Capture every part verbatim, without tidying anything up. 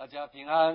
大家平安。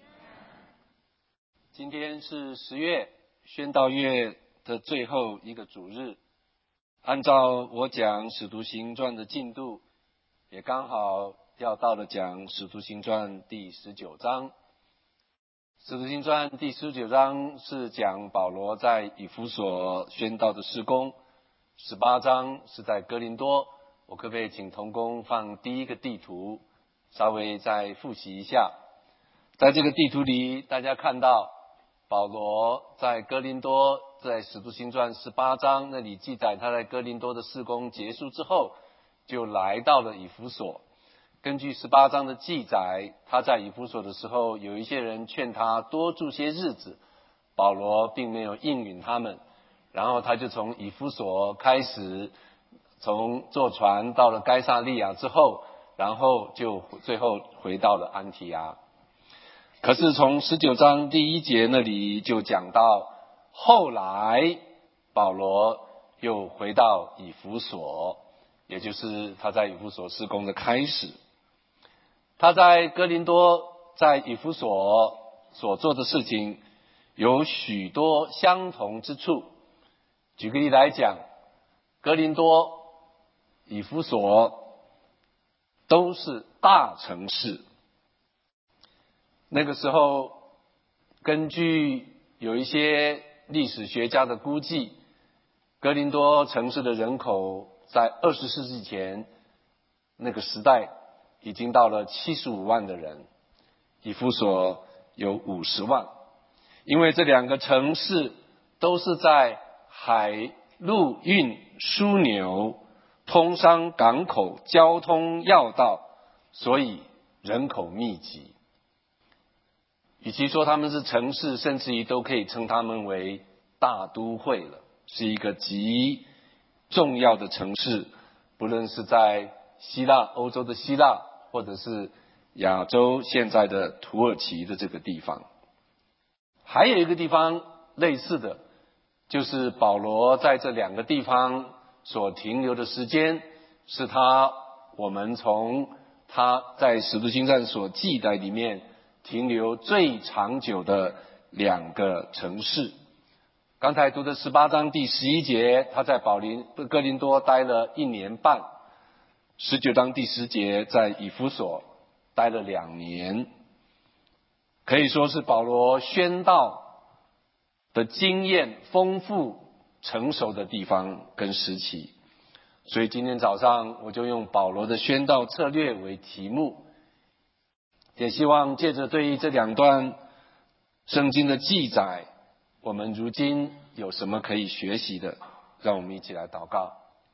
今天是十月宣道月的最后一个主日，按照我讲使徒行传的进度，也刚好要到了讲使徒行传第十九章。使徒行传第十九章是讲保罗在以弗所宣道的事工，十八章是在哥林多。我可不可以请同工放第一个地图，稍微再复习一下。在这个地图里，大家看到保罗在哥林多，在使徒行传十八章那里记载他在哥林多的事工结束之后，就来到了以弗所。根据十八章的记载，他在以弗所的时候，有一些人劝他多住些日子，保罗并没有应允他们，然后他就从以弗所开始，从坐船到了该撒利亚之后，然后就最后回到了安提阿。可是从十九章第一节那里就讲到，后来保罗又回到以弗所，也就是他在以弗所事工的开始。他在哥林多，在以弗所所做的事情有许多相同之处。举个例来讲，哥林多、以弗所都是大城市。那个时候，根据有一些历史学家的估计，哥林多城市的人口在二十世纪前那个时代已经到了七十五万的人，以弗所有五十万。因为这两个城市都是在海陆运枢纽、通商港口、交通要道，所以人口密集。与其说他们是城市，甚至于都可以称他们为大都会了，是一个极重要的城市，不论是在希腊，欧洲的希腊，或者是亚洲现在的土耳其的这个地方。还有一个地方类似的，就是保罗在这两个地方所停留的时间，是他我们从他在使徒行传所记载里面停留最长久的两个城市。刚才读的十八章第十一节，他在保林哥林多待了一年半；十九章第十节在以弗所待了两年。可以说是保罗宣道的经验丰富成熟的地方跟时期。所以今天早上我就用保罗的宣道策略为题目，也希望借着对于这两段圣经的记载，我们如今有什么可以学习的。让我们一起来祷告。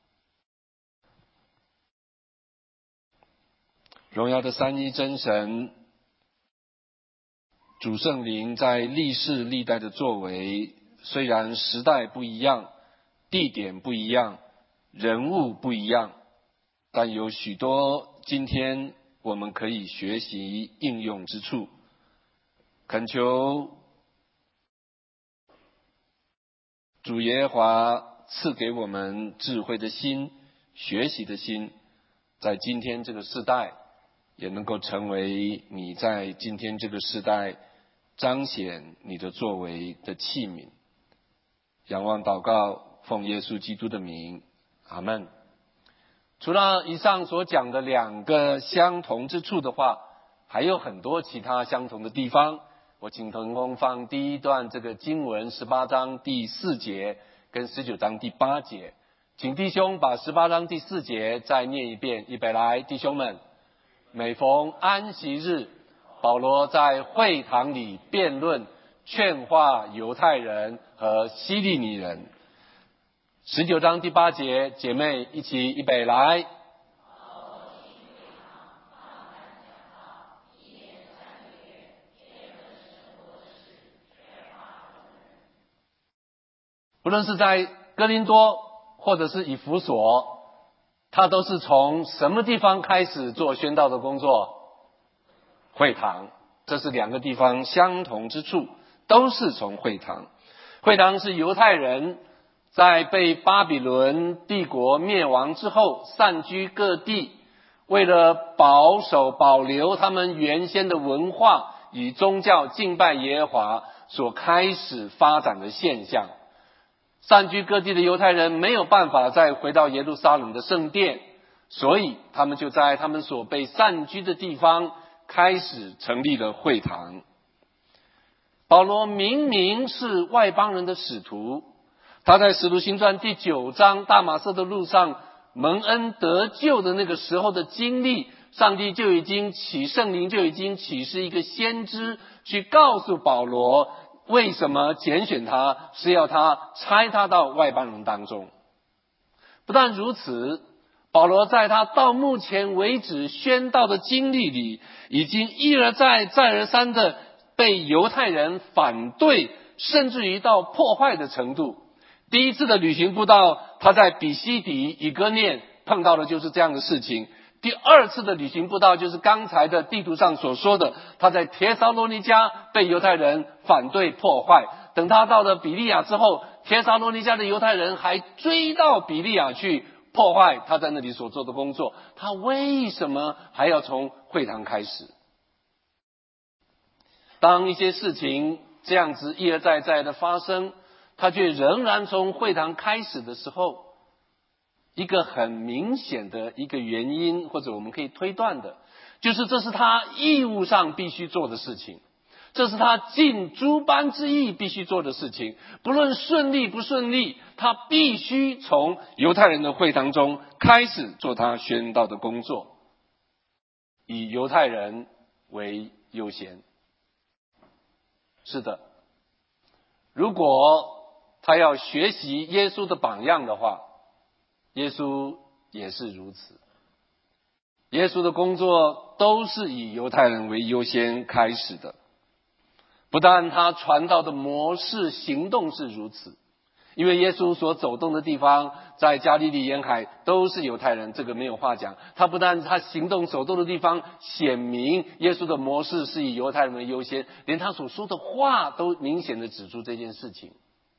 荣耀的三一真神，主圣灵在历世历代的作为，虽然时代不一样，地点不一样，人物不一样，但有许多今天我们可以学习应用之处。恳求主耶和华赐给我们智慧的心、学习的心，在今天这个世代也能够成为你在今天这个世代彰显你的作为的器皿。仰望祷告，奉耶稣基督的名，阿们。除了以上所讲的两个相同之处的话，还有很多其他相同的地方。我请同工放第一段这个经文，十八章第四节跟十九章第八节。请弟兄把十八章第四节再念一遍，预备来，弟兄们。每逢安息日，保罗在会堂里辩论，劝化犹太人和希利尼人。十九章第八节，姐妹一起预备来。不论是在哥林多或者是以弗所，他都是从什么地方开始做宣道的工作？会堂。这是两个地方相同之处，都是从会堂。会堂是犹太人在被巴比伦帝国灭亡之后散居各地， 为了保守保留他们原先的文化与宗教敬拜耶和华所开始发展的现象。散居各地的犹太人没有办法再回到耶路撒冷的圣殿，所以他们就在他们所被散居的地方开始成立了会堂。保罗明明是外邦人的使徒，他在使徒行传第九章大马色的路上蒙恩得救的那个时候的经历，上帝就已经启圣灵就已经启示一个先知去告诉保罗，为什么拣选他，是要他差他到外邦人当中。不但如此，保罗在他到目前为止宣道的经历里，已经一而再再而三的被犹太人反对，甚至于到破坏的程度。第一次的旅行布道，他在比西底以哥念碰到的就是这样的事情。第二次的旅行布道，就是刚才的地图上所说的，他在帖撒罗尼迦被犹太人反对破坏。等他到了比利亚之后，帖撒罗尼迦的犹太人还追到比利亚去破坏他在那里所做的工作。他为什么还要从会堂开始？当一些事情这样子一而再再的发生，他却仍然从会堂开始的时候，一个很明显的一个原因，或者我们可以推断的，就是这是他义务上必须做的事情，这是他尽诸般之义必须做的事情。不论顺利不顺利，他必须从犹太人的会堂中开始做他宣道的工作，以犹太人为优先。是的，如果他要学习耶稣的榜样的话，耶稣也是如此。耶稣的工作都是以犹太人为优先开始的。不但他传道的模式行动是如此，因为耶稣所走动的地方，在加利利沿海都是犹太人，这个没有话讲。他不但他行动走动的地方显明耶稣的模式是以犹太人为优先，连他所说的话都明显的指出这件事情。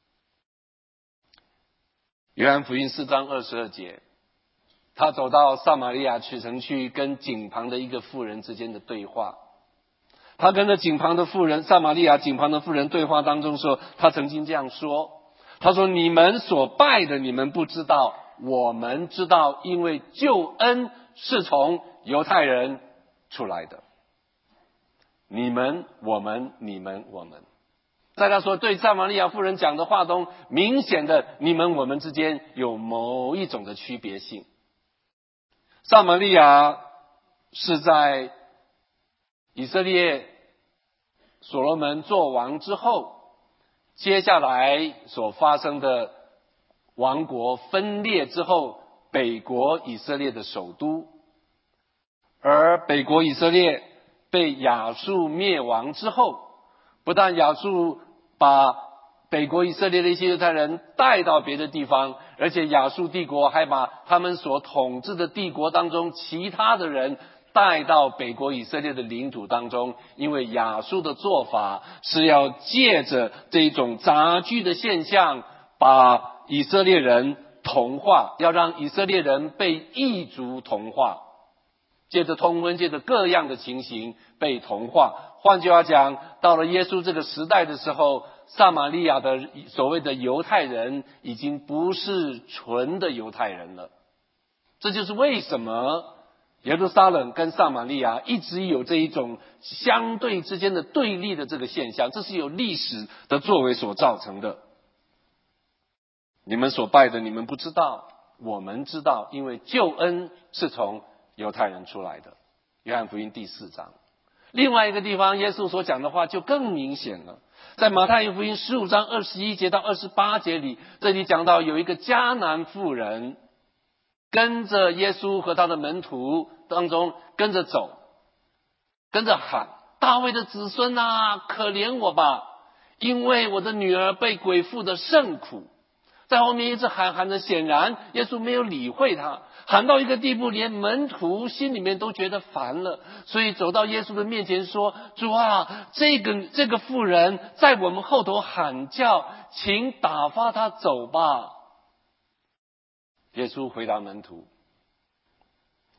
约翰福音四章二十二节，他走到撒玛利亚取城去，跟井旁的一个妇人之间的对话。他跟着井旁的妇人，撒玛利亚井旁的妇人对话当中说，他曾经这样说，他说，你们所拜的你们不知道，我们知道，因为救恩是从犹太人出来的。你们我们你们我们，在他说对撒玛利亚妇人讲的话中，明显的你们我们之间有某一种的区别性。撒玛利亚是在以色列所罗门做王之后，接下来所发生的王国分裂之后，北国以色列的首都。而北国以色列被亚述灭亡之后，不但亚述把北国以色列的一些犹太人带到别的地方，而且亚述帝国还把他们所统治的帝国当中其他的人带到北国以色列的领土当中。因为亚述的做法是要借着这种杂居的现象，把以色列人同化，要让以色列人被异族同化，借着通婚，借着各样的情形被同化。换句话讲，到了耶稣这个时代的时候，撒玛利亚的所谓的犹太人已经不是纯的犹太人了。这就是为什么耶路撒冷跟撒玛利亚一直有这一种相对之间的对立的这个现象，这是有历史的作为所造成的。你们所拜的你们不知道，我们知道，因为救恩是从犹太人出来的。约翰福音第四章。另外一个地方耶稣所讲的话就更明显了，在马太福音十五章二十一节到二十八节里，这里讲到有一个迦南妇人跟着耶稣和他的门徒当中跟着走，跟着喊，大卫的子孙啊，可怜我吧，因为我的女儿被鬼附得甚苦。在后面一直喊，喊着显然耶稣没有理会他，喊到一个地步，连门徒心里面都觉得烦了，所以走到耶稣的面前说，主啊，这个这个妇人在我们后头喊叫，请打发她走吧。耶稣回答门徒，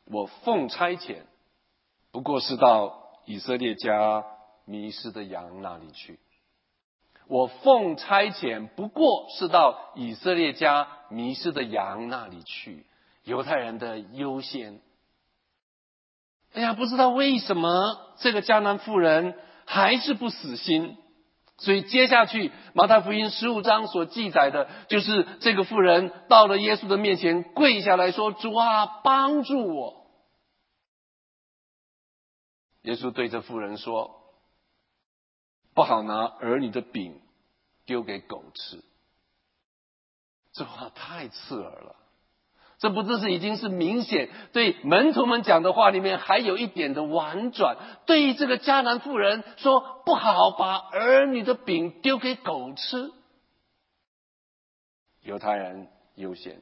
我奉差遣，不过是到以色列家迷失的羊那里去。我奉差遣，不过是到以色列家迷失的羊那里去。犹太人的优先。哎呀，不知道为什么这个迦南妇人还是不死心。所以接下去马太福音十五章所记载的，就是这个妇人到了耶稣的面前，跪下来说：主啊，帮助我。耶稣对这妇人说：不好拿儿女的饼丢给狗吃。这话太刺耳了。这不只是已经是明显对门徒们讲的话里面还有一点的婉转，对于这个迦南妇人说不好把儿女的饼丢给狗吃。犹太人优先。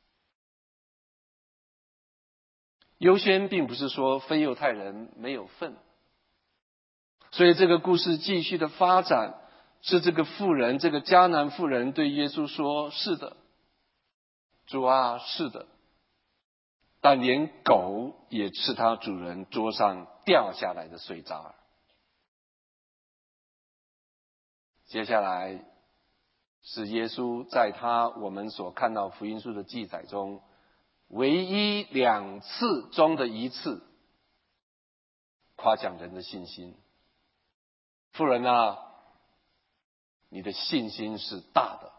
优先并不是说非犹太人没有份。所以这个故事继续的发展，是这个妇人，这个迦南妇人对耶稣说：是的，主啊，是的。但连狗也吃他主人桌上掉下来的碎渣儿。接下来是耶稣在他我们所看到福音书的记载中唯一两次中的一次夸奖人的信心。妇人啊，你的信心是大的，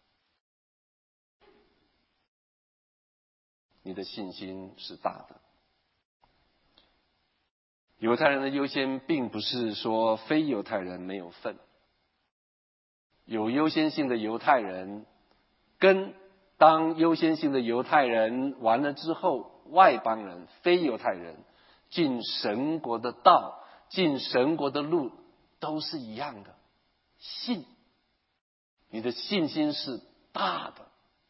你的信心是大的。犹太人的优先并不是说非犹太人没有份。有优先性的犹太人，跟当优先性的犹太人完了之后，外邦人、非犹太人进神国的道、进神国的路都是一样的。信，你的信心是大的。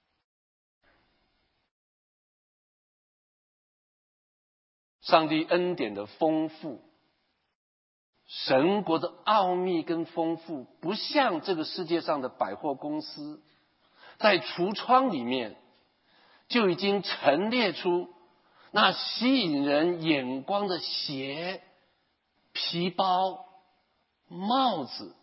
上帝恩典的丰富，神国的奥秘跟丰富，不像这个世界上的百货公司，在橱窗里面就已经陈列出那吸引人眼光的鞋、皮包、帽子，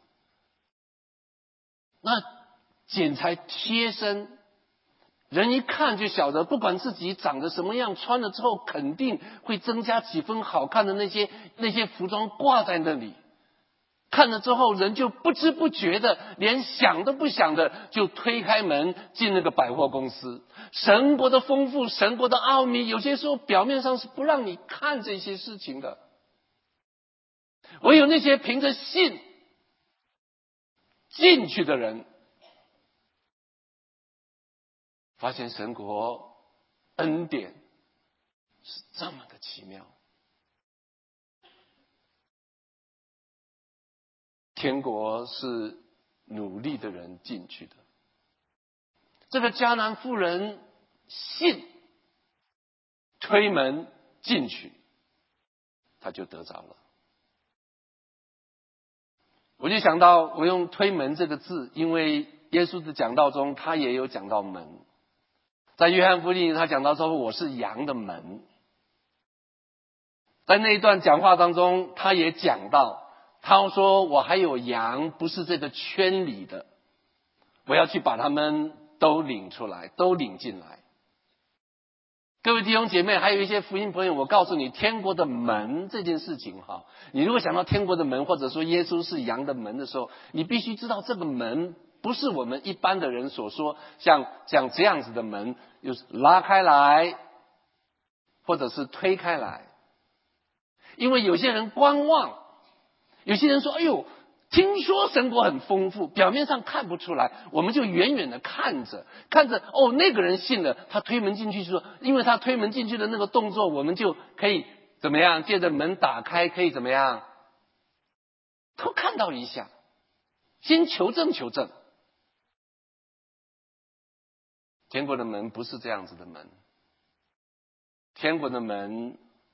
那剪裁贴身，人一看就晓得，不管自己长得什么样，穿了之后肯定会增加几分好看的那些那些服装挂在那里，看了之后人就不知不觉的，连想都不想的就推开门进那个百货公司。神国的丰富，神国的奥秘，有些时候表面上是不让你看这些事情的。唯有那些凭着信进去的人，发现神国恩典是这么的奇妙。天国是努力的人进去的。这个迦南妇人信，推门进去，他就得着了。我就想到，我用推门这个字，因为耶稣的讲道中他也有讲到门。在约翰福音他讲到说，我是羊的门。在那一段讲话当中，他也讲到，他说我还有羊不是这个圈里的，我要去把他们都领出来，都领进来。各位弟兄姐妹，还有一些福音朋友，我告诉你，天国的门这件事情哈，你如果想到天国的门，或者说耶稣是羊的门的时候，你必须知道这个门不是我们一般的人所说像像这样子的门，就是拉开来或者是推开来。因为有些人观望，有些人说哎呦，听说神国很丰富，表面上看不出来，我们就远远的看着看着，哦，那个人信了，他推门进去说，因为他推门进去的那个动作，我们就可以怎么样，借着门打开可以怎么样，都看到一下，先求证求证。天国的门不是这样子的门。天国的门，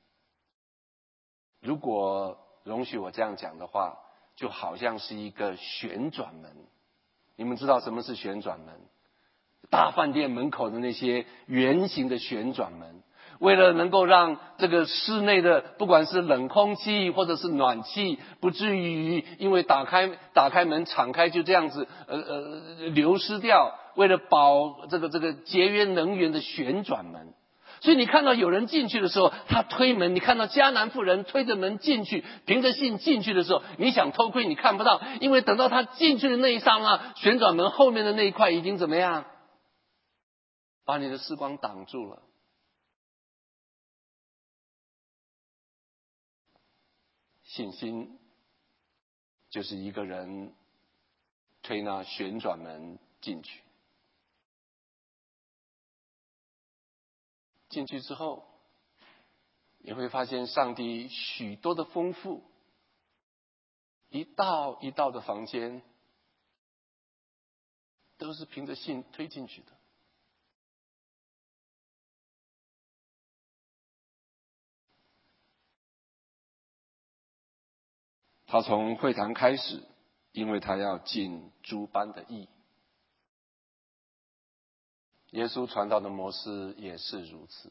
如果容许我这样讲的话，就好像是一个旋转门。你们知道什么是旋转门？大饭店门口的那些圆形的旋转门， 为了能够让这个室内的不管是冷空气或者是暖气，不至于因为打开打开门敞开就这样子呃呃流失掉，为了保这个这个节约能源的旋转门。所以你看到有人进去的时候，他推门，你看到迦南妇人推着门进去，凭着信进去的时候，你想偷窥你看不到，因为等到他进去的那一刹那，旋转门后面的那一块已经怎么样，把你的视光挡住了。信心就是一个人推那旋转门进去，进去之后你会发现上帝许多的丰富，一道一道的房间都是凭着信推进去的。他从会堂开始，因为他要尽诸般的义。耶稣传道的模式也是如此。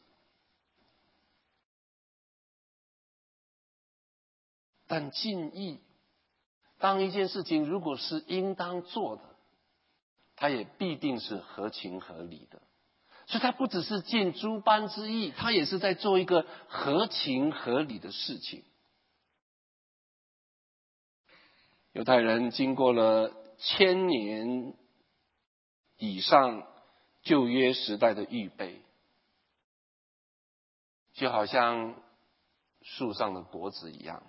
但尽义，当一件事情如果是应当做的，它也必定是合情合理的。所以他不只是尽诸般之义，他也是在做一个合情合理的事情。犹太人经过了千年以上旧约时代的预备，就好像树上的果子一样。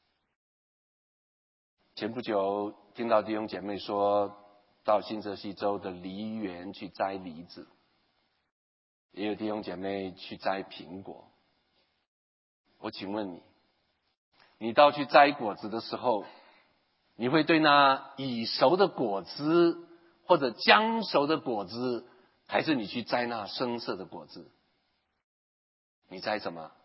前不久听到弟兄姐妹说，到新泽西州的梨园去摘梨子，也有弟兄姐妹去摘苹果。我请问你，你到去摘果子的时候，你会对那已熟的果子或者将熟的果子，还是你去摘那生涩的果子？你摘什么？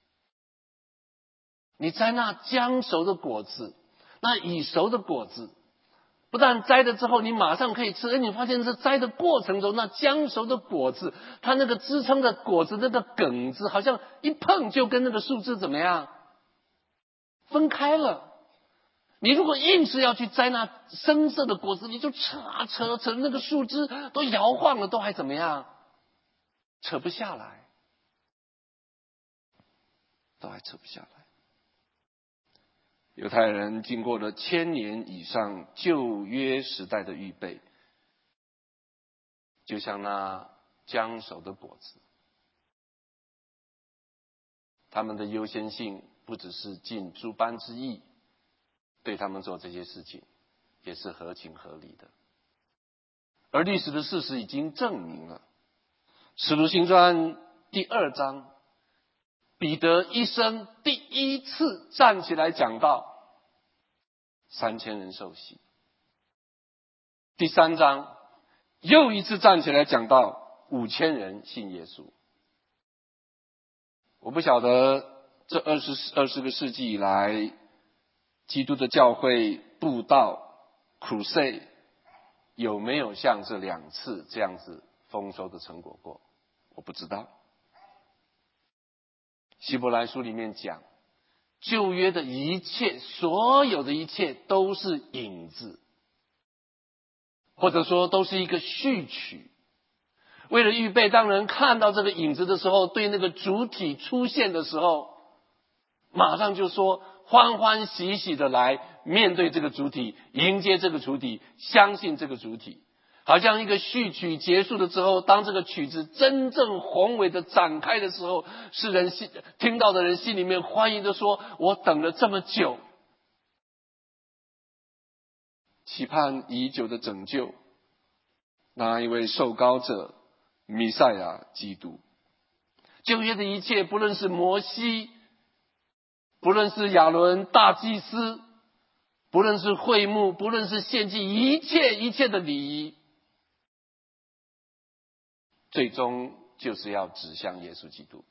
你摘那将熟的果子，那已熟的果子，不但摘了之后你马上可以吃，而你发现在摘的过程中，那将熟的果子，它那个支撑的果子那个梗子，好像一碰就跟那个树枝怎么样分开了。你如果硬是要去摘那生涩的果子，你就扯啊扯，扯那个树枝都摇晃了，都还怎么样，扯不下来，都还扯不下来。犹太人经过了千年以上旧约时代的预备，就像那将熟的果子，他们的优先性不只是尽诸般之义，对他们做这些事情也是合情合理的。而历史的事实已经证明了，使徒行传第二章，彼得一生第一次站起来讲道，三千人受洗。第三章又一次站起来讲道，五千人信耶稣。我不晓得这二十二十个世纪以来，基督的教会布道 crusade 有没有像这两次这样子丰收的成果过？我不知道。希伯来书里面讲，旧约的一切，所有的一切都是影子，或者说都是一个序曲。为了预备当人看到这个影子的时候，对那个主体出现的时候，马上就说欢欢喜喜的来面对这个主体，迎接这个主体，相信这个主体。好像一个序曲结束了之后，当这个曲子真正宏伟的展开的时候，世人心听到的人心里面欢迎的说，我等了这么久，期盼已久的拯救，那一位受膏者弥赛亚基督。旧约的一切，不论是摩西，不论是亚伦大祭司，不论是会幕，不论是献祭，一切一切的礼仪，最终就是要指向耶稣基督。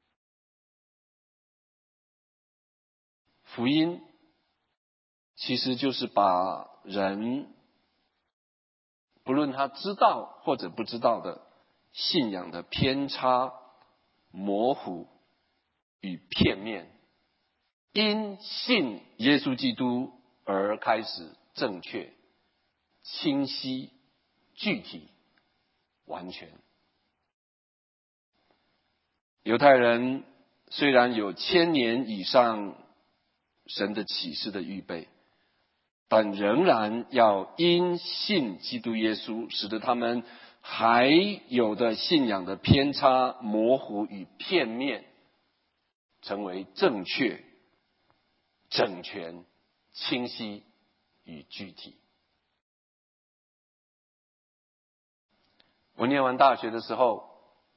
福音其实就是把人不论他知道或者不知道的信仰的偏差模糊与片面，因信耶稣基督而开始正确、清晰、具体、完全。犹太人虽然有千年以上神的启示的预备，但仍然要因信基督耶稣，使得他们还有的信仰的偏差、模糊与片面，成为正确、整全、清晰与具体。我念完大学的时候，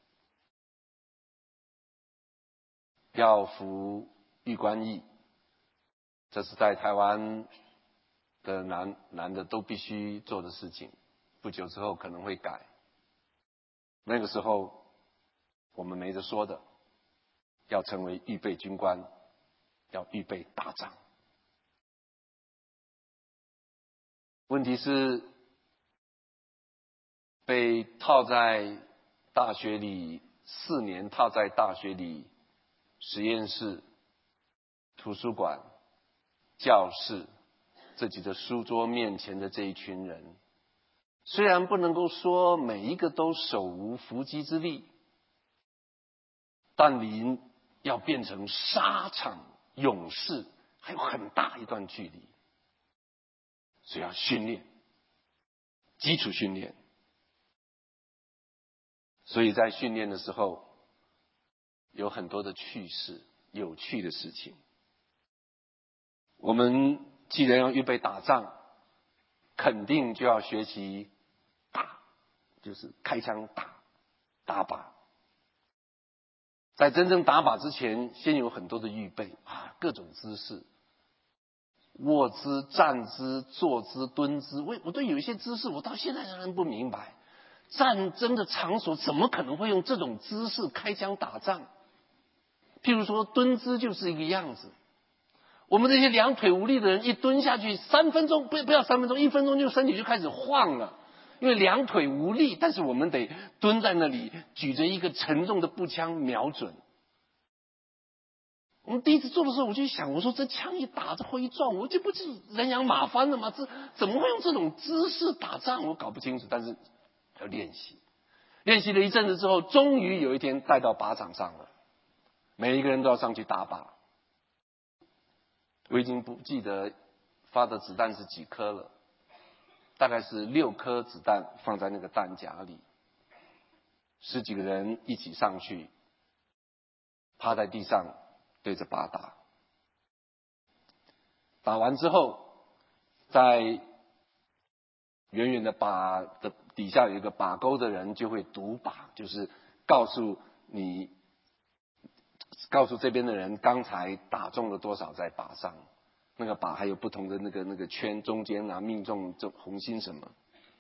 要服预官役，这是在台湾的男男的都必须做的事情，不久之后可能会改。那个时候我们没得说的，要成为预备军官，要预备打仗。问题是被套在大学里四年，套在大学里实验室、图书馆、教室这几个书桌面前的这一群人，虽然不能够说每一个都手无缚鸡之力，但离要变成沙场勇士还有很大一段距离，所以要训练，基础训练。所以在训练的时候有很多的趣事，有趣的事情。我们既然要预备打仗，肯定就要学习打，就是开枪打打靶。在真正打靶之前，先有很多的预备啊，各种姿势，卧姿、站姿、坐姿、蹲姿。我我对有一些姿势，我到现在仍然不明白。战争的场所怎么可能会用这种姿势开枪打仗？譬如说蹲姿就是一个样子。我们这些两腿无力的人一蹲下去，三分钟不不要三分钟，一分钟就身体就开始晃了，因为两腿无力。但是我们得蹲在那里，举着一个沉重的步枪瞄准。我们第一次做的时候，我就想，我说这枪一打，这挥一撞，我这不是人仰马翻了吗？这怎么会用这种姿势打仗？我搞不清楚。但是要练习，练习了一阵子之后，终于有一天带到靶场上了，每一个人都要上去打靶。我已经不记得发的子弹是几颗了，大概是六颗子弹放在那个弹夹里，十几个人一起上去，趴在地上对着靶打。打完之后，在远远的靶的底下有一个靶钩的人就会读靶，就是告诉你，告诉这边的人刚才打中了多少在靶上。那个靶还有不同的那个那个圈，中间啊命中这红心什么。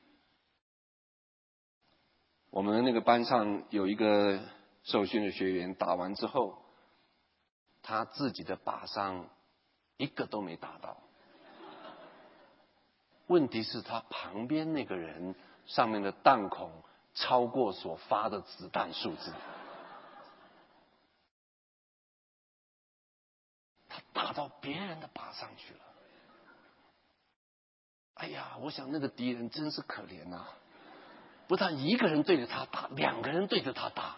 我们那个班上有一个受训的学员，打完之后，他自己的靶上一个都没打到。问题是他旁边那个人上面的弹孔超过所发的子弹数字，他打到别人的靶上去了。哎呀，我想那个敌人真是可怜啊！不但一个人对着他打，两个人对着他打。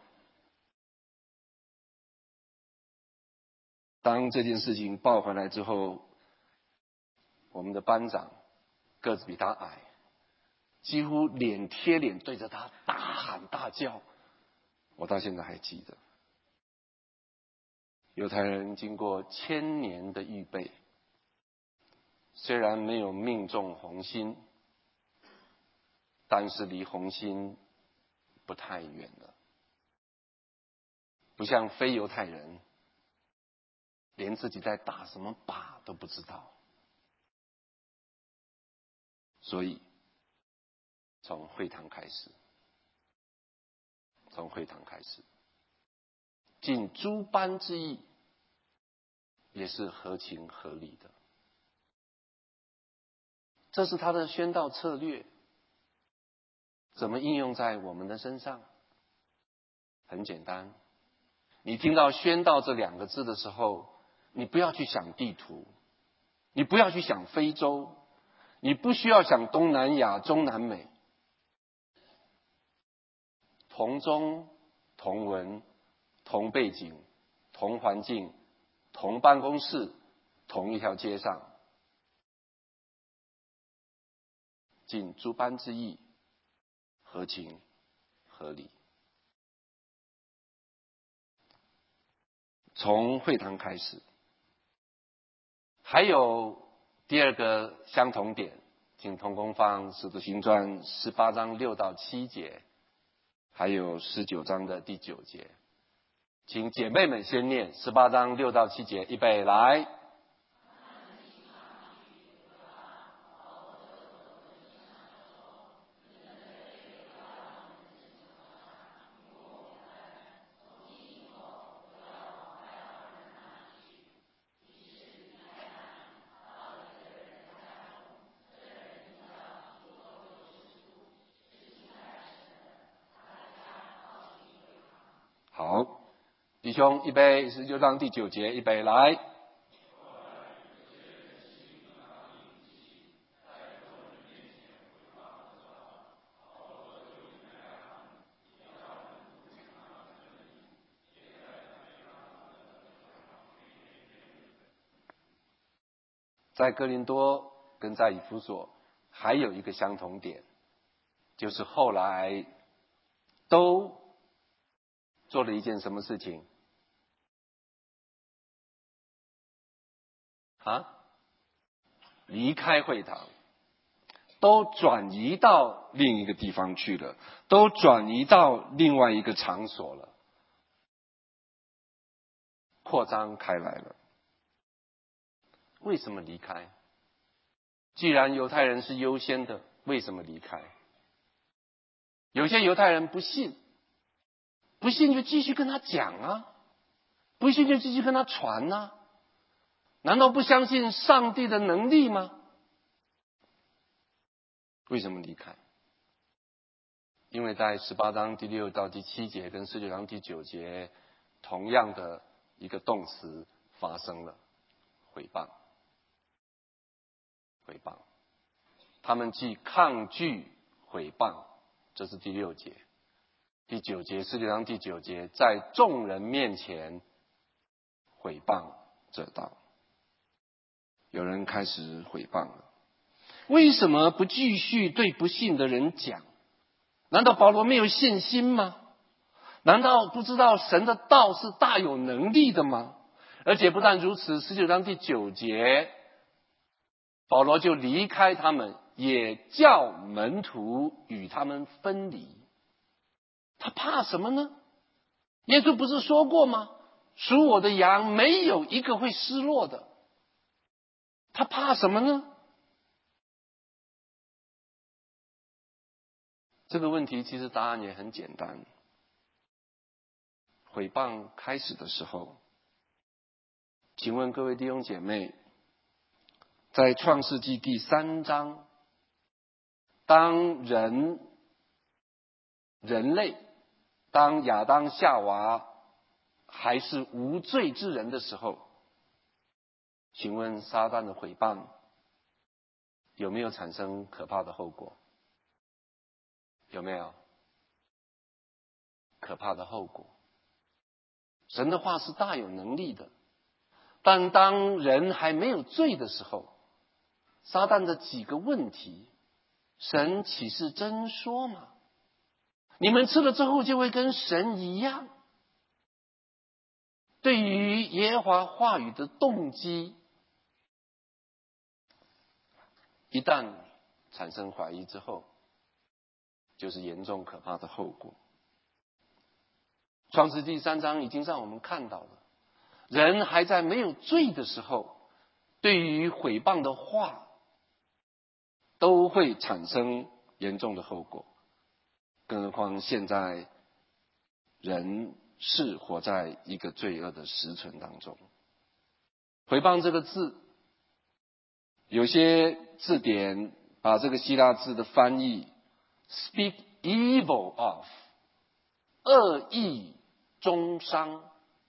当这件事情报回来之后，我们的班长个子比他矮，几乎脸贴脸对着他大喊大叫。我到现在还记得，犹太人经过千年的预备，虽然没有命中红心，但是离红心不太远了。不像非犹太人，连自己在打什么靶都不知道。所以从会堂开始，从会堂开始，尽诸般之意，也是合情合理的。这是他的宣道策略。怎么应用在我们的身上？很简单， 你听到宣道这两个字的时候，你不要去想地图，你不要去想非洲，你不需要想东南亚、中南美，同宗、同文、同背景、同环境、同办公室、同一条街上，尽诸般之意，合情合理。从会堂开始，还有第二个相同点，请同工放《使徒行传》十八章六到七节，还有十九章的第九节。请姐妹们先念十八章六到七节，预备来。好，弟兄，预备，十九章第九节，预备来。在哥林多跟在以弗所还有一个相同点，就是后来都做了一件什么事情啊？离开会堂，都转移到另一个地方去了，都转移到另外一个场所了，扩张开来了。为什么离开？既然犹太人是优先的，为什么离开？有些犹太人不信，不信就继续跟他讲啊，不信就继续跟他传啊。难道不相信上帝的能力吗？为什么离开？因为在十八章第六到第七节跟十九章第九节，同样的一个动词发生了，毁谤。毁谤，他们既抗拒毁谤，这是第六节。第九节，十九章第九节，在众人面前毁谤这道。有人开始毁谤了，为什么不继续对不信的人讲？难道保罗没有信心吗？难道不知道神的道是大有能力的吗？而且不但如此，十九章第九节，保罗就离开他们，也叫门徒与他们分离。他怕什么呢？耶稣不是说过吗？属我的羊没有一个会失落的。他怕什么呢？这个问题其实答案也很简单。毁谤开始的时候，请问各位弟兄姐妹，在创世纪第三章，当人人类当亚当夏娃还是无罪之人的时候，请问撒旦的毁谤有没有产生可怕的后果？有没有可怕的后果？神的话是大有能力的，但当人还没有罪的时候，撒旦的几个问题，神岂是真说吗？你们吃了之后就会跟神一样。对于耶和华话语的动机，一旦产生怀疑之后，就是严重可怕的后果。创世纪三章已经让我们看到了，人还在没有罪的时候，对于毁谤的话都会产生严重的后果，更何况现在人是活在一个罪恶的时辰当中。毁谤这个字，有些字典把这个希腊字的翻译 speak evil of， 恶意中伤，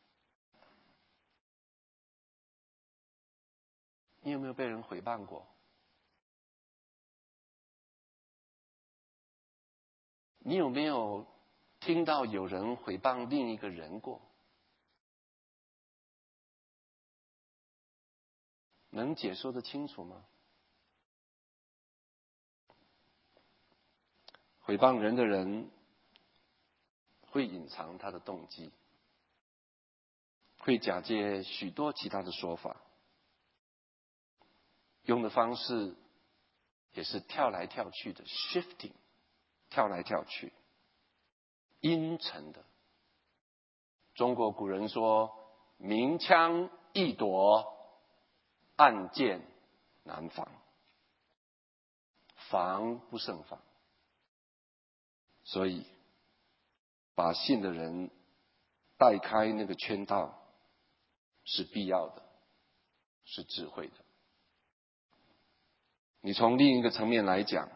你有没有被人毁谤过？你有没有听到有人毁谤另一个人过？能解说得清楚吗？毁谤人的人会隐藏他的动机，会假借许多其他的说法，用的方式也是跳来跳去的 shifting， 跳来跳去，阴沉的。中国古人说，明枪易躲，暗箭难防，防不胜防。所以把信的人带开那个圈套是必要的，是智慧的。你从另一个层面来讲，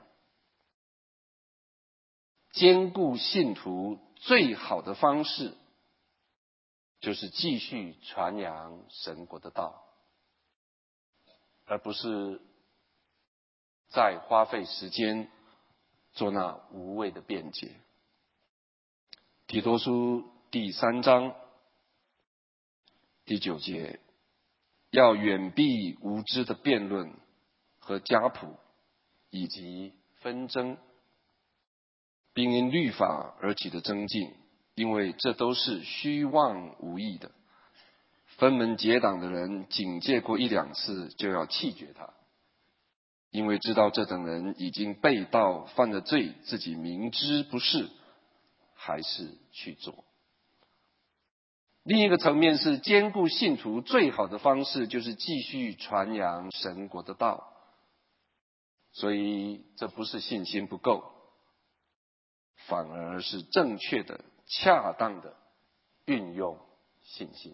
兼顾信徒最好的方式就是继续传扬神国的道，而不是再花费时间做那无谓的辩解。提多书第三章第九节，要远避无知的辩论和家谱以及纷争，并因律法而起的争竞，因为这都是虚妄无益的。分门结党的人警戒过一两次，就要弃绝他，因为知道这等人已经背道犯了罪，自己明知不是，还是去做。另一个层面是兼顾信徒最好的方式就是继续传扬神国的道，所以这不是信心不够，反而是正确的、恰当的运用信心。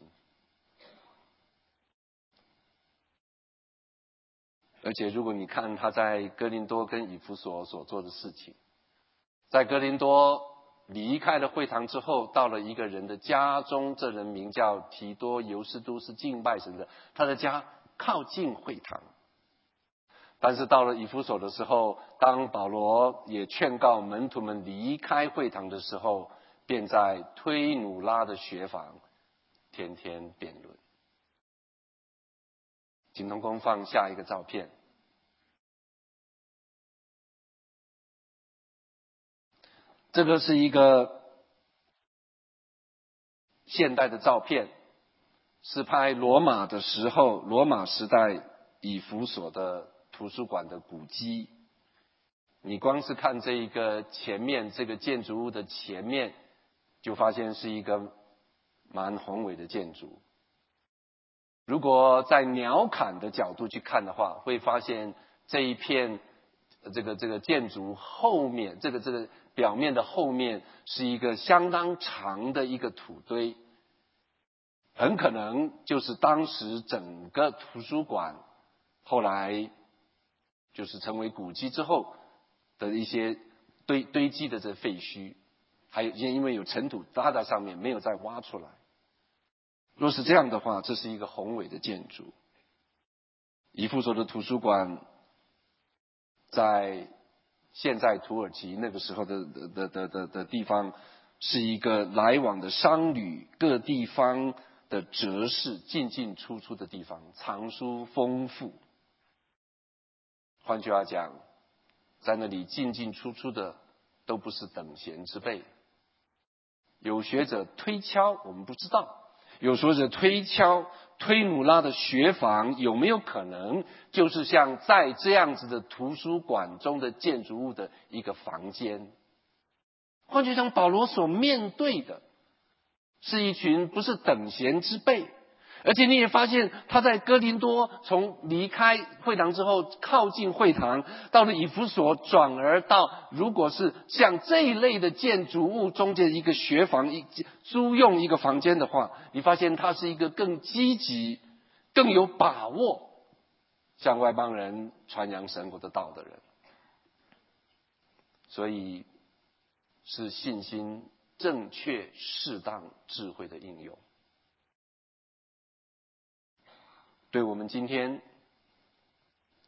而且如果你看他在哥林多跟以弗所所做的事情，在哥林多离开了会堂之后，到了一个人的家中，这人名叫提多犹斯都，是敬拜神的，他的家靠近会堂。但是到了以弗所的时候，当保罗也劝告门徒们离开会堂的时候，便在推努拉的学房天天辩论。请同工放下一个照片。这个是一个现代的照片，是拍罗马的时候，罗马时代以弗所的图书馆的古迹。你光是看这一个前面这个建筑物的前面，就发现是一个蛮宏伟的建筑。如果在鸟瞰的角度去看的话，会发现这一片这个这个建筑后面，这个这个表面的后面是一个相当长的一个土堆，很可能就是当时整个图书馆后来就是成为古迹之后的一些堆堆积的这废墟，还有因为有尘土搭在上面，没有再挖出来。若是这样的话，这是一个宏伟的建筑。以弗所的图书馆在现在土耳其那个时候的的的的的地方，是一个来往的商旅各地方的哲士进进出出的地方，藏书丰富。换句话讲，在那里进进出出的都不是等闲之辈。有学者推敲，我们不知道，有学者推敲推努拉的学房有没有可能就是像在这样子的图书馆中的建筑物的一个房间。换句话讲，保罗所面对的是一群不是等闲之辈，而且你也发现他在哥林多从离开会堂之后靠近会堂，到了以弗所转而到如果是像这一类的建筑物中间一个学房一租用一个房间的话，你发现他是一个更积极更有把握向外邦人传扬神国的道的人。所以是信心正确适当智慧的应用。对我们今天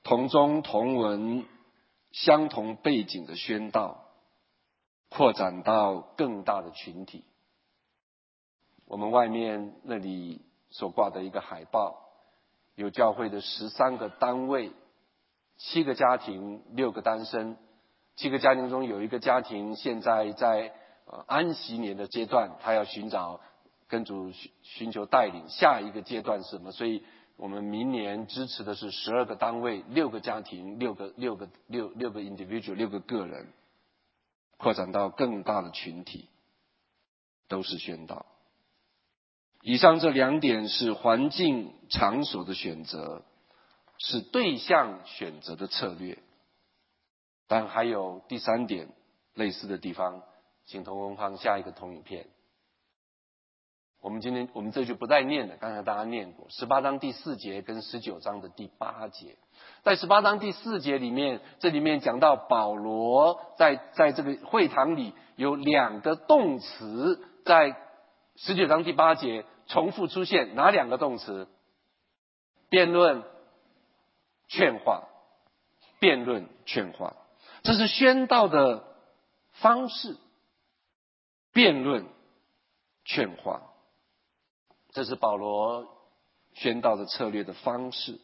同宗同文、相同背景的宣道，扩展到更大的群体。我们外面那里所挂的一个海报，有教会的十三个单位，七个家庭，六个单身。七个家庭中有一个家庭现在在呃安息年的阶段，他要寻找跟主寻寻求带领，下一个阶段是什么？所以我们明年支持的是十二个单位，六个家庭，六个六个六六个 individual， 六个个人，扩展到更大的群体，都是宣道。以上这两点是环境场所的选择，是对象选择的策略。但还有第三点类似的地方，请同工放下一个投影片。我们今天我们这就不再念了，刚才大家念过十八章第四节跟十九章的第八节。在十八章第四节里面，这里面讲到保罗在在这个会堂里有两个动词，在十九章第八节重复出现，哪两个动词？辩论、劝化。辩论、劝化，这是宣道的方式。辩论、劝化，这是保罗宣道的策略的方式。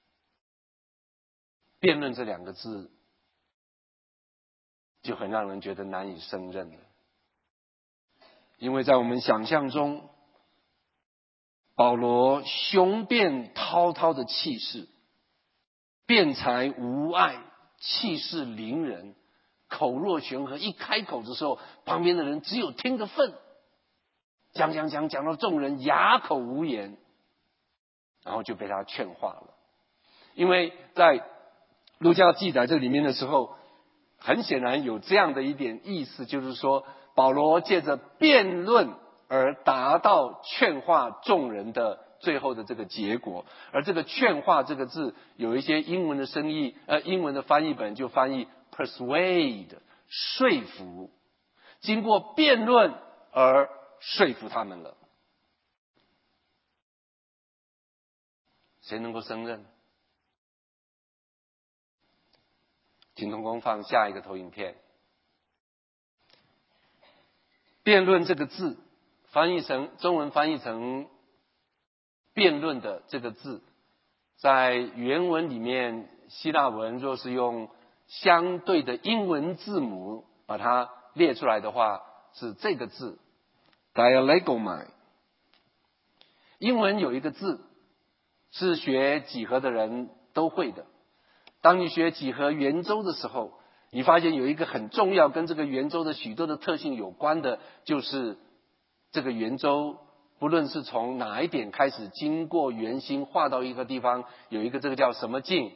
辩论这两个字就很让人觉得难以胜任了，因为在我们想象中，保罗雄辩滔滔的气势，辩才无碍，气势凌人，口若悬河，一开口的时候，旁边的人只有听个份，讲讲讲讲到众人哑口无言，然后就被他劝化了。因为在路加记载这里面的时候，很显然有这样的一点意思，就是说保罗借着辩论而达到劝化众人的最后的这个结果。而这个劝化这个字，有一些英文的生意呃英文的翻译本就翻译 persuade， 说服，经过辩论而说服他们了。谁能够胜任？请同工放下一个投影片。辩论这个字翻译成中文翻译成辩论的这个字，在原文里面希腊文若是用相对的英文字母把它列出来的话，是这个字 dialegomai。 英文有一个字是学几何的人都会的，当你学几何圆周的时候，你发现有一个很重要跟这个圆周的许多的特性有关的，就是这个圆周不论是从哪一点开始经过圆心画到一个地方，有一个这个叫什么径，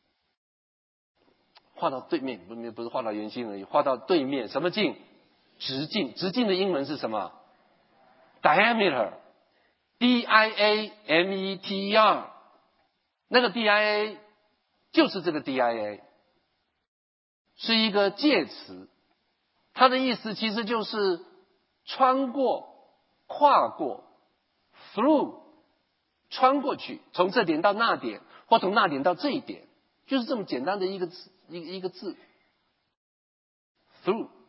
画到对面，不不是画到圆心而已，画到对面什么径？直径。直径的英文是什么？ diameter， D I A M E T E R， 那个 D I A 就是这个 D I A， 是一个介词，它的意思其实就是穿过、跨过 through， 穿过去，从这点到那点，或从那点到这一点，就是这么简单的一个字，一个一个字 through。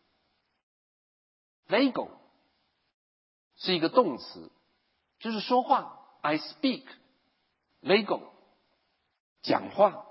lego 是一个动词，就是说话 I speak lego， 讲话。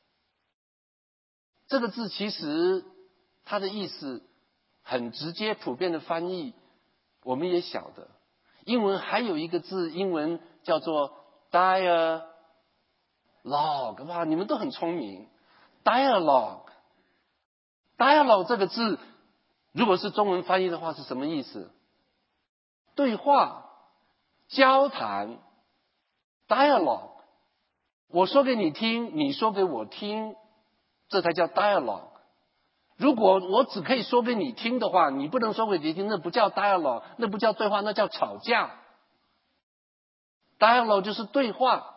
这个字其实它的意思很直接，普遍的翻译我们也晓得。英文还有一个字，英文叫做 dialogue， 哇，你们都很聪明。dialogue dialogue 这个字如果是中文翻译的话是什么意思？对话、交谈 dialogue， 我说给你听，你说给我听，这才叫 dialogue。 如果我只可以说给你听的话，你不能说给你听，那不叫 dialogue， 那不叫对话，那叫吵架。 dialogue 就是对话。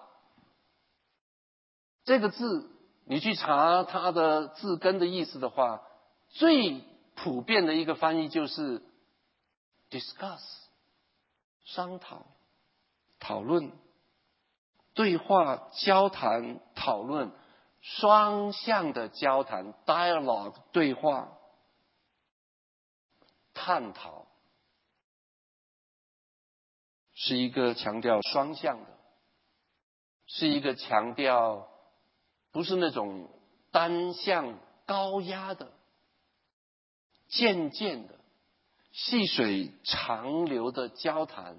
这个字你去查它的字根的意思的话，最普遍的一个翻译就是 discuss， 商讨、讨论、对话、交谈、讨论， 双向的交谈 dialogue 对话探讨，是一个强调双向的，是一个强调不是那种单向高压的、渐渐的、细水长流的交谈，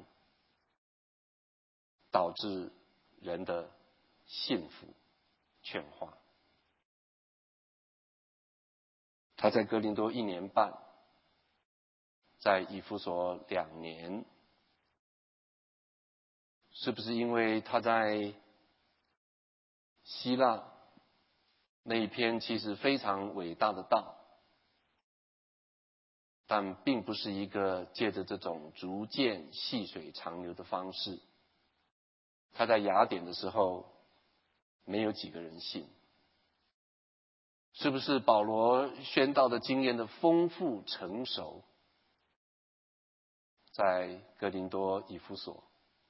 导致人的幸福劝化。他在哥林多一年半，在以弗所两年，是不是因为他在希腊那一篇其实非常伟大的道，但并不是一个借着这种逐渐细水长流的方式。他在雅典的时候，没有几个人信。是不是保罗宣道的经验的丰富成熟，在哥林多、以弗所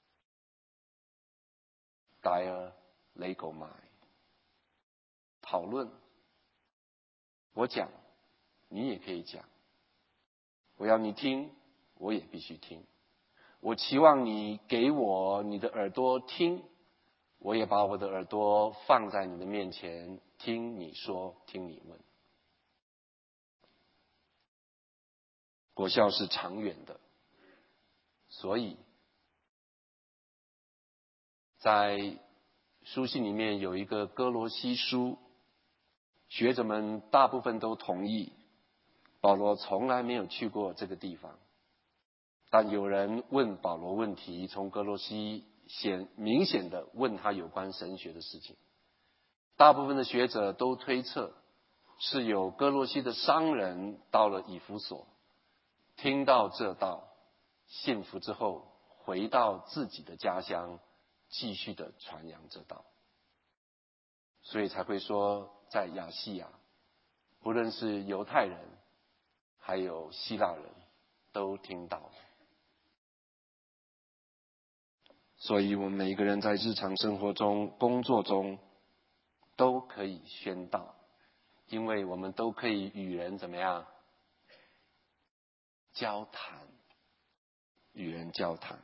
Dia Legomai 讨论，我讲，你也可以讲，我要你听，我也必须听，我期望你给我你的耳朵听，我也把我的耳朵放在你的面前，听你说，听你问。果效是长远的，所以在书信里面有一个哥罗西书，学者们大部分都同意，保罗从来没有去过这个地方。但有人问保罗问题，从哥罗西显明显的问他有关神学的事情。大部分的学者都推测，是有哥罗西的商人到了以弗所，听到这道，信服之后，回到自己的家乡，继续的传扬这道。所以才会说，在亚细亚，不论是犹太人，还有希腊人，都听到了。所以我们每一个人在日常生活中、工作中，都可以宣道，因为我们都可以与人怎么样？交谈，与人交谈。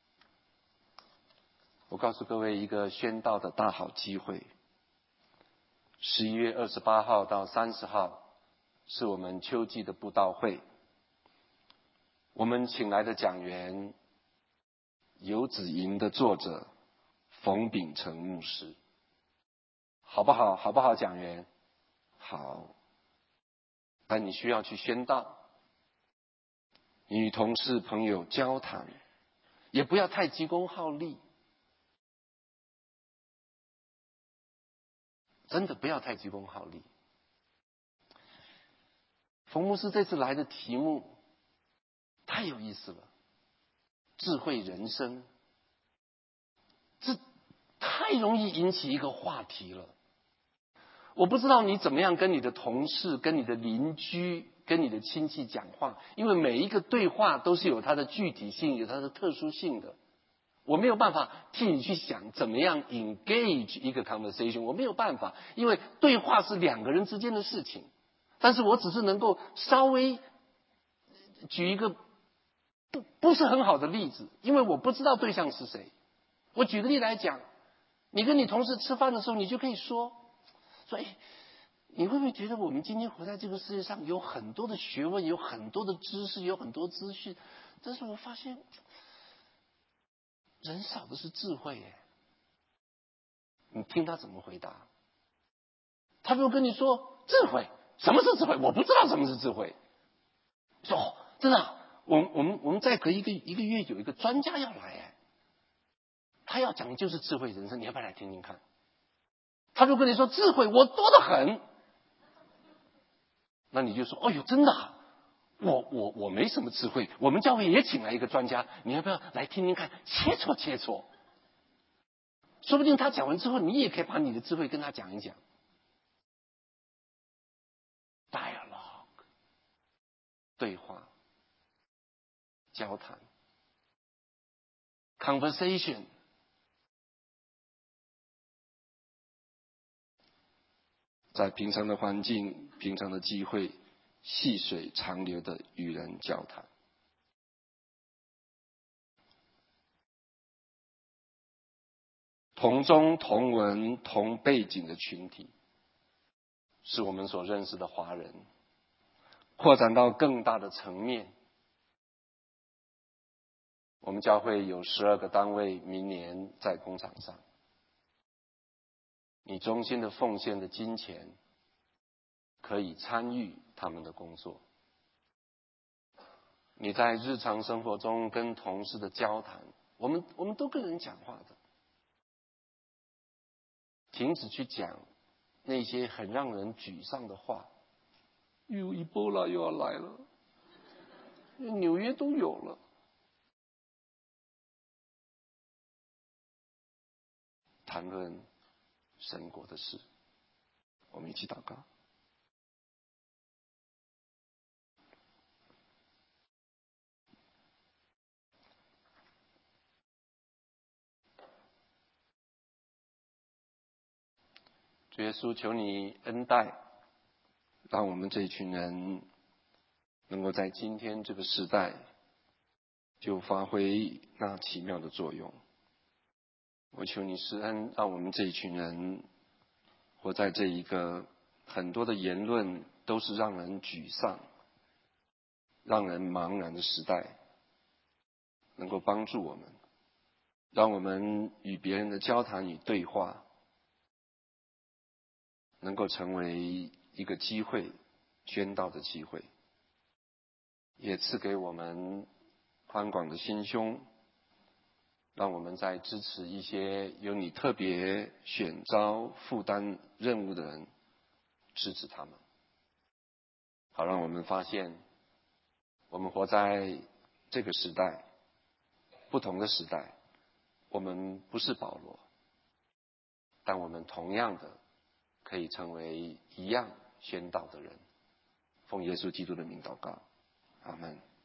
我告诉各位一个宣道的大好机会。十一月二十八号到三十号是我们秋季的布道会。我们请来的讲员，游子吟的作者冯秉成牧师，好不好？好不好？讲员好。但你需要去宣道，你与同事朋友交谈，也不要太急功好利，真的不要太急功好利。冯牧师这次来的题目太有意思了，智慧人生，这太容易引起一个话题了。我不知道你怎么样跟你的同事、跟你的邻居、跟你的亲戚讲话，因为每一个对话都是有它的具体性、有它的特殊性的。我没有办法替你去想怎么样 engage 一个 conversation， 我没有办法，因为对话是两个人之间的事情。但是我只是能够稍微举一个不不是很好的例子，因为我不知道对象是谁。我举个例来讲，你跟你同事吃饭的时候，你就可以说说，哎，你会不会觉得我们今天活在这个世界上，有很多的学问，有很多的知识，有很多资讯，但是我发现人少的是智慧耶。你听他怎么回答？他如果跟你说智慧，什么是智慧？我不知道什么是智慧。说哦，真的啊，我们我们我们再隔一个一个月有一个专家要来哎，他要讲的就是智慧人生，你要不要来听听看？他如果跟你说智慧我多得很，那你就说哦哟，真的啊，我我我没什么智慧，我们教会也请来一个专家，你要不要来听听看？切磋切磋，说不定他讲完之后，你也可以把你的智慧跟他讲一讲。Dialogue， 对话，交谈 ，conversation。 在平常的环境、平常的机会，细水长流的与人交谈。同宗同文同背景的群体，是我们所认识的华人。扩展到更大的层面，我们教会有十二个单位，明年在工厂上，你衷心的奉献的金钱，可以参与他们的工作。你在日常生活中跟同事的交谈，我们我们都跟人讲话的，停止去讲那些很让人沮丧的话。又伊波拉又要来了，纽约都有了。谈论神国的事，我们一起祷告。主耶稣，求你恩待，让我们这一群人能够在今天这个时代就发挥那奇妙的作用。我求你施恩，让我们这一群人活在这一个很多的言论都是让人沮丧、让人茫然的时代，能够帮助我们，让我们与别人的交谈与对话能够成为一个机会，宣道的机会，也赐给我们宽广的心胸，让我们在支持一些由你特别选召负担任务的人，支持他们，好让我们发现，我们活在这个时代，不同的时代，我们不是保罗，但我们同样的可以成为一样宣道的人。奉耶稣基督的名祷告，阿们。